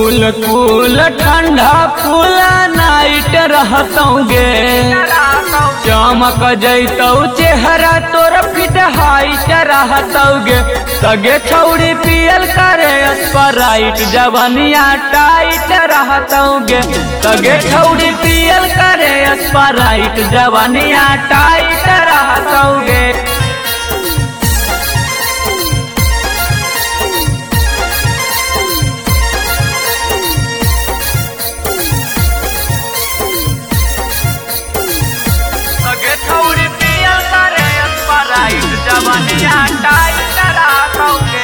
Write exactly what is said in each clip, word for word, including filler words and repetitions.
कूल कूल ठंडा full night रहतोगे चमक जैतौ चेहरा तोर फिट हाइट रहतोगे सगे छौड़ी पियल करे स्प्राइट जवनिया टाइट रहतोगे सगे छौड़ी पियल करे स्प्राइट जवनिया टाइट रहतोगे जवनिया टाइट रहतोगे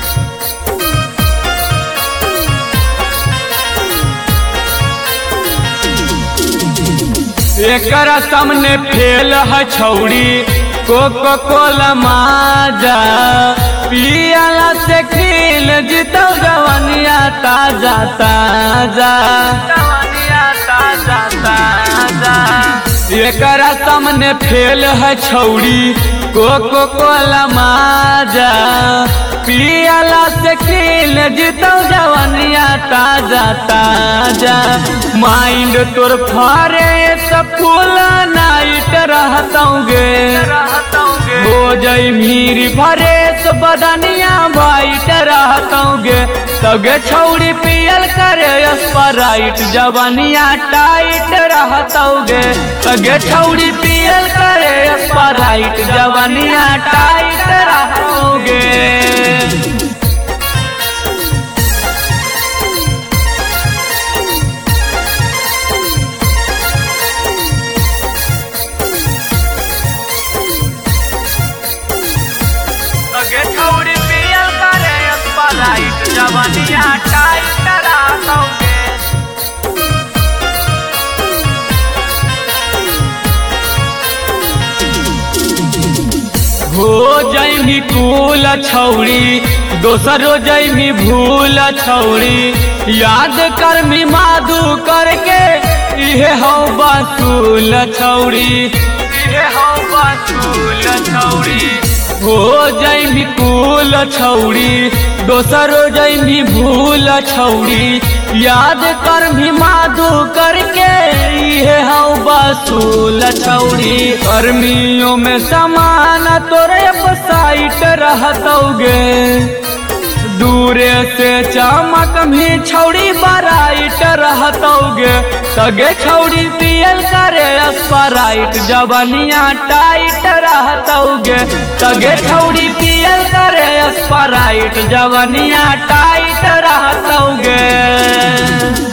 एकरा सामने फेल है छौड़ी कोको कोला माजा पियाला से खिल जीतो जवनिया ताजा ताजा जवनिया ताजा ताजा एकरा सामने फेल है छौड़ी कोको कोला माजा पियाला से खिल जीतो जवनिया ताजा ताजा माइंड तोर फारे सब फूल नाइट रहतोगे हो जाई मीरी भरे तो बदनिया वाइट रहतोगे सगे छौड़ी पियल करे स्प्राइट जवनिया टाइट रहतोगे सगे छौड़ी पियल करे स्प्राइट जवनिया टाइट रहतोगे जवनिया टाइट रहतोगे हो जाइमी कूल छौड़ी दोसरो जाइमी भूल छौड़ी याद कर मी माधु करके इहे हो बसूल छौड़ी इहे हो बसूल छौड़ी हो जाइमी कूल छौड़ी दोसरो जाइमी भूल छौड़ी याद कर भी माधु करके ये हौ बसूल छौड़ी गर्मियों में समान तोरे साइट रहतोगे दूरे से चमक भी छौड़ी बराइट रहतोगे सगे छौड़ी पियल करे स्प्राइट जवनिया टाइट रहतोगे सगे छौड़ी पियल करे स्प्राइट जवनिया टाइट रहतोगे।